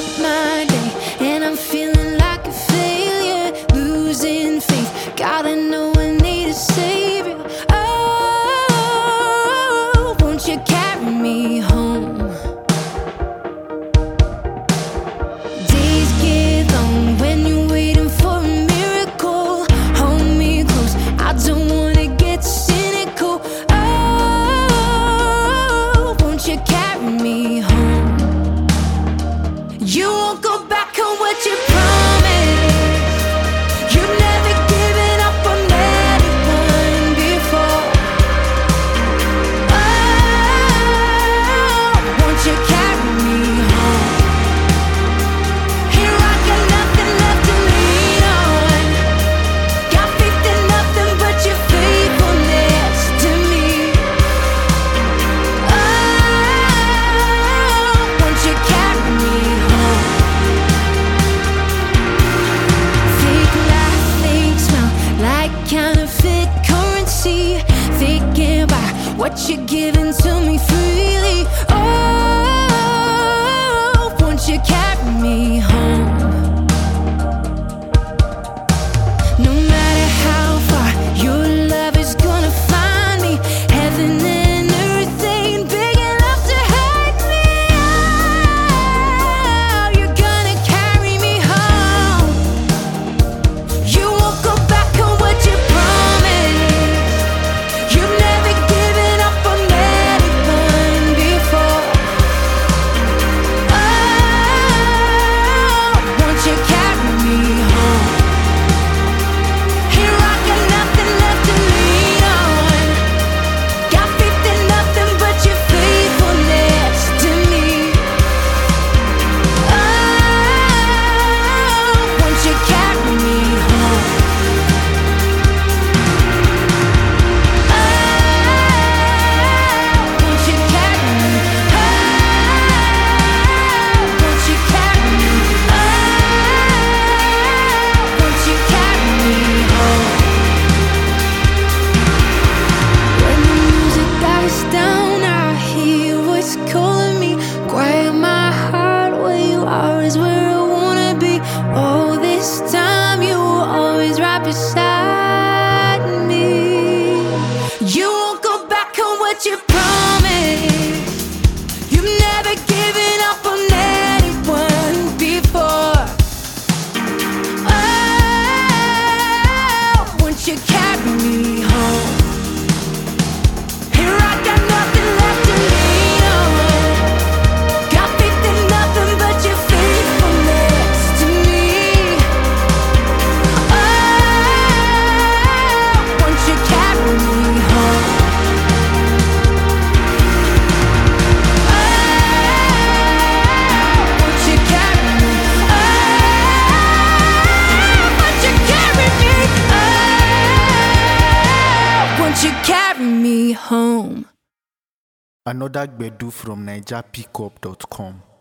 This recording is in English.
up my day and I'm feeling like a failure, losing faith. God, I know I need a savior. Oh, won't you carry me home? Days get long when you're waiting for a miracle. Hold me close, I don't wanna get cynical. Oh, won't you carry me home? You won't go back on what you promised. You've never given up on anyone before. Oh, won't you carry me home? Here I got nothing left to lean on. Got faith in nothing but your faithfulness to me. Oh, won't you carry me home? Fake laugh, fake smile, like counterfeit currency. Thinking about what you're giving to me freely. Oh, won't you carry me home? No matter how far, your love is gonna find me. Heaven and earth ain't big enough to hide me. Oh, you're gonna carry me home. You won't go back on what you promised. You've never given up on anyone before. Oh, won't you carry me home? Here I got nothing left to lean on. Got faith in nothing but your faithfulness to me. Oh, won't you carry me home? Oh, won't you carry me? Oh, won't you carry me? Oh, won't you carry me home? When the music dies down, I hear your voice calling me. Quiet my heart, where you are is where I wanna be. All this time you were always right beside me. You won't go back on what you promised. You've never given up on anyone before. Oh, won't you carry me home? Here I got nothing left to lean on. Got faith in nothing but your faithfulness to me. Oh, won't you carry me home? Oh, won't you carry me? Oh, won't you carry me? Oh, won't you carry me home? Another Gbedu from NigerPickup.com.